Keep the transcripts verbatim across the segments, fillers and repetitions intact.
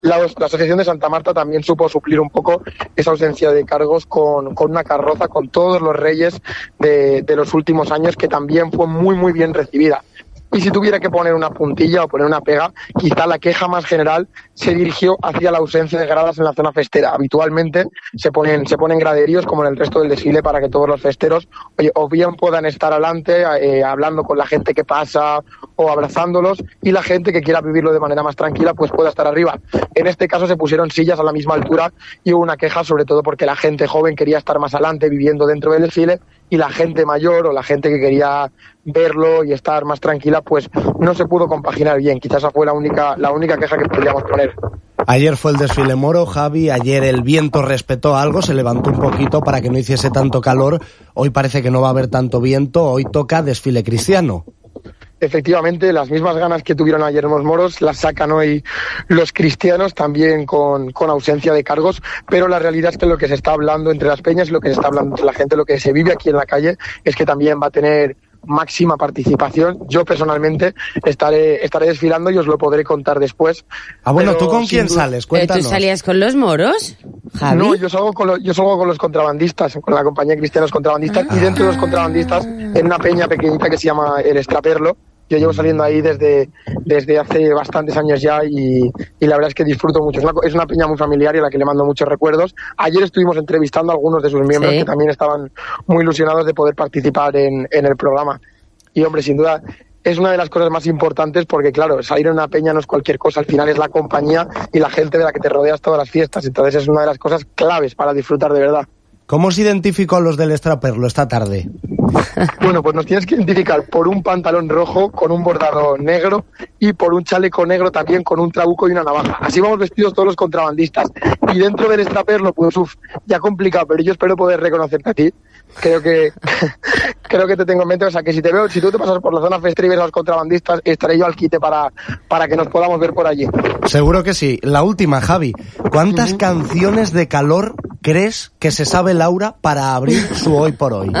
La, la Asociación de Santa Marta también supo suplir un poco esa ausencia de cargos con, con una carroza con todos los reyes de, de los últimos años, que también fue muy muy bien recibida. Y si tuviera que poner una puntilla o poner una pega, quizá la queja más general se dirigió hacia la ausencia de gradas en la zona festera. Habitualmente se ponen, se ponen graderíos como en el resto del desfile para que todos los festeros, oye, o bien puedan estar adelante eh, hablando con la gente que pasa o abrazándolos, y la gente que quiera vivirlo de manera más tranquila pues pueda estar arriba. En este caso se pusieron sillas a la misma altura y hubo una queja sobre todo porque la gente joven quería estar más adelante viviendo dentro del desfile, y la gente mayor o la gente que quería verlo y estar más tranquila pues no se pudo compaginar bien. Quizás esa fue la única, la única queja que podríamos poner. Ayer fue el desfile moro, Javi, ayer el viento respetó algo, se levantó un poquito para que no hiciese tanto calor. Hoy parece que no va a haber tanto viento, hoy toca desfile cristiano. Efectivamente, las mismas ganas que tuvieron ayer los moros las sacan hoy los cristianos, también con, con ausencia de cargos, pero la realidad es que lo que se está hablando entre las peñas, lo que se está hablando entre la gente, lo que se vive aquí en la calle, es que también va a tener máxima participación. Yo personalmente estaré estaré desfilando y os lo podré contar después. Ah, bueno, ¿tú con quién duda... sales? Cuéntanos. ¿Tú salías con los moros, Javi? No, yo salgo con, lo, yo salgo con los contrabandistas, con la compañía de cristianos contrabandistas, ah. y dentro de los contrabandistas, en una peña pequeñita que se llama El Extraperlo. Yo llevo saliendo ahí desde, desde hace bastantes años ya y, y la verdad es que disfruto mucho. Es una, es una peña muy familiar y a la que le mando muchos recuerdos. Ayer estuvimos entrevistando a algunos de sus miembros, ¿sí?, que también estaban muy ilusionados de poder participar en, en el programa. Y hombre, sin duda, es una de las cosas más importantes porque, claro, salir en una peña no es cualquier cosa. Al final es la compañía y la gente de la que te rodeas todas las fiestas. Entonces es una de las cosas claves para disfrutar de verdad. ¿Cómo os identifico a los del Extraperlo esta tarde? Bueno, pues nos tienes que identificar por un pantalón rojo con un bordado negro y por un chaleco negro también con un trabuco y una navaja. Así vamos vestidos todos los contrabandistas. Y dentro del Extraperlo, pues uf, ya complicado, pero yo espero poder reconocerte a ti. Creo que creo que te tengo en mente, o sea que si te veo, si tú te pasas por la zona festera y ves a los contrabandistas, estaré yo al quite para, para que nos podamos ver por allí. Seguro que sí. La última, Javi. ¿Cuántas uh-huh. canciones de calor crees que se sabe Laura para abrir su Hoy por Hoy?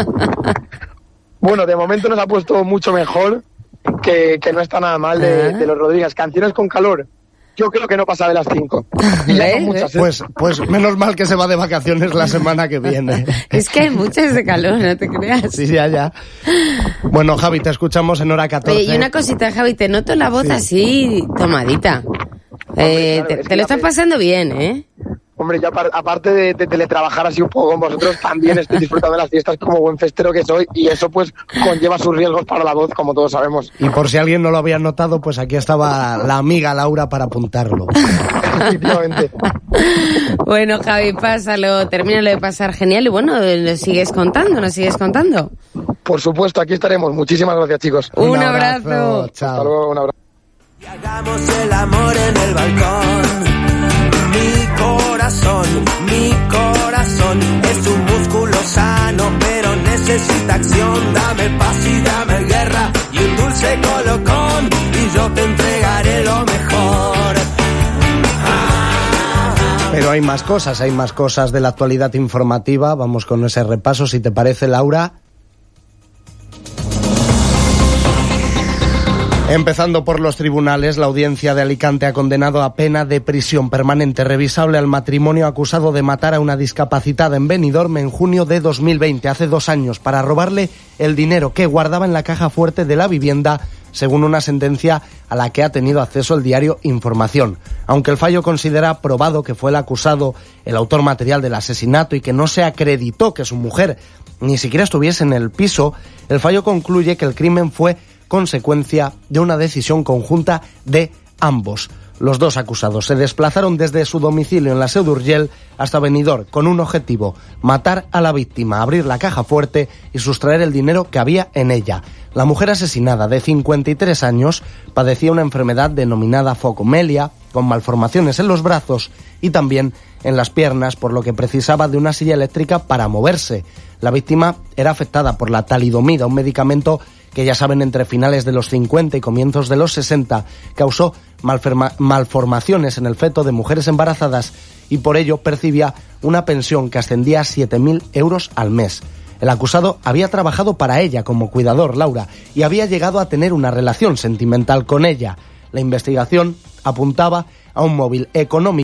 Bueno, de momento nos ha puesto mucho mejor, que, que no está nada mal de, de los Rodríguez. Canciones con calor, yo creo que no pasa de las cinco. Y ya son muchas, ¿eh? Pues, pues menos mal que se va de vacaciones la semana que viene. Es que hay muchas de calor, no te creas. Sí, ya, ya. Bueno, Javi, te escuchamos en hora catorce. Oye, y una cosita, Javi, te noto la voz sí. así tomadita. Hombre, eh, claro, te, te lo estás pasando bien, ¿eh? Hombre, yo aparte de, de teletrabajar así un poco con vosotros, también estoy disfrutando de las fiestas como buen festero que soy, y eso pues conlleva sus riesgos para la voz, como todos sabemos. Y por si alguien no lo había notado, pues aquí estaba la amiga Laura para apuntarlo. Efectivamente. Bueno, Javi, pásalo, termínalo de pasar genial y bueno, nos sigues contando, nos sigues contando. Por supuesto, aquí estaremos. Muchísimas gracias, chicos. Un, un abrazo. abrazo. Chao. Hasta luego, un abrazo. Y hagamos el amor en el balcón. Mi corazón, mi corazón es un músculo sano, pero necesita acción. Dame paz y dame guerra y un dulce colocón, y yo te entregaré lo mejor. Ah. Pero hay más cosas, hay más cosas de la actualidad informativa. Vamos con ese repaso, si te parece, Laura. Empezando por los tribunales, la audiencia de Alicante ha condenado a pena de prisión permanente revisable al matrimonio acusado de matar a una discapacitada en Benidorm en junio de dos mil veinte, hace dos años, para robarle el dinero que guardaba en la caja fuerte de la vivienda, según una sentencia a la que ha tenido acceso el diario Información. Aunque el fallo considera probado que fue el acusado el autor material del asesinato y que no se acreditó que su mujer ni siquiera estuviese en el piso, el fallo concluye que el crimen fue consecuencia de una decisión conjunta de ambos. Los dos acusados se desplazaron desde su domicilio en la Seu d'Urgell hasta Benidorm con un objetivo: matar a la víctima, abrir la caja fuerte y sustraer el dinero que había en ella. La mujer asesinada, de cincuenta y tres años, padecía una enfermedad denominada focomelia, con malformaciones en los brazos y también en las piernas, por lo que precisaba de una silla eléctrica para moverse. La víctima era afectada por la talidomida, un medicamento que ya saben entre finales de los cincuenta y comienzos de los sesenta causó malforma- malformaciones en el feto de mujeres embarazadas y por ello percibía una pensión que ascendía a siete mil euros al mes. El acusado había trabajado para ella como cuidador, Laura, y había llegado a tener una relación sentimental con ella. La investigación apuntaba a un móvil económico